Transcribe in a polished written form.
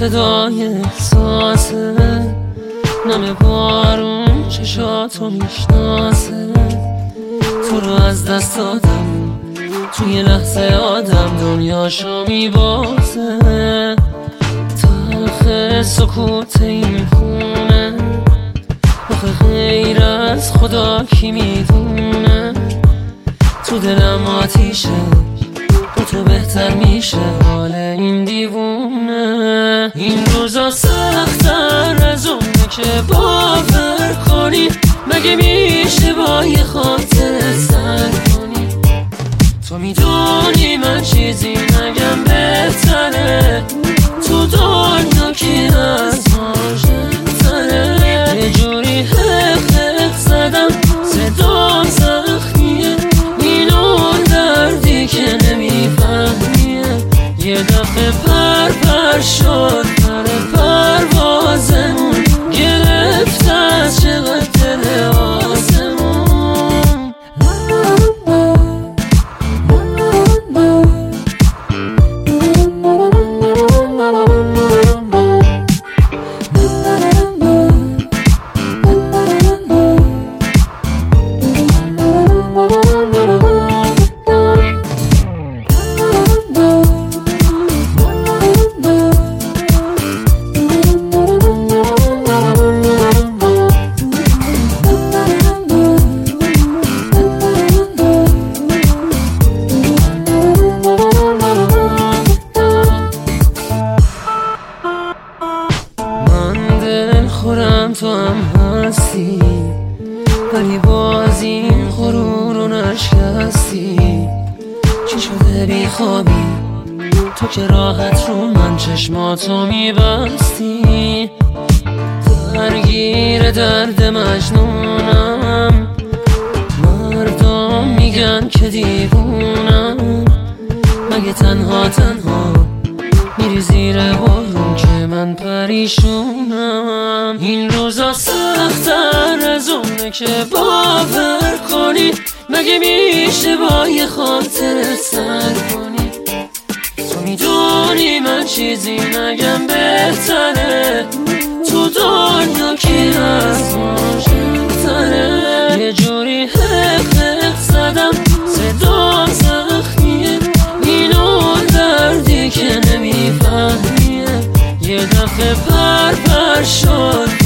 صدای احساسه، نم بارون چشاتو میشناسه. تو رو از دست دادم، توی لحظه آدم دنیاشو میبازه. تلخ سکوت این خونه، آخه غیر از خدا کی میدونه. تو دلم آتیشه، با تو بهتر میشه حال این دیوونه. این روزا سخت‌تر از اونه که باور کنی، مگه میشه با یه خاطر سر کنی؟ تو میدونی من چیزی نگم بهتره، تو دنیا کی از ما ژنتره. یه جوری حق زدم صدام زخمیه، این اون دردی که نمیفهمیه. یه دفعه پر شد پر پروازمون، گرفت از چقدر دل آسمون. خورم تو هم هستی، ولی باز این غرور رو نشکستی. چی شده بی خوابی تو که راحت رو من چشماتو میبستی؟ درگیر درد مجنونم، مردم میگن که دیوونم. مگه تنها میری زیر بارون که من پریشونم؟ این روزا سخت‌تر از اونه که باور کنی، مگه میشه با یه خاطر سر کنی؟ تو میدونی من چیزی نگم بهتره، تو دنیا کی از ما ژنتره. یه جوری حق زدم صدام زخمیه، این اون دردی که نمیفهمیه. یه دفعه پر شد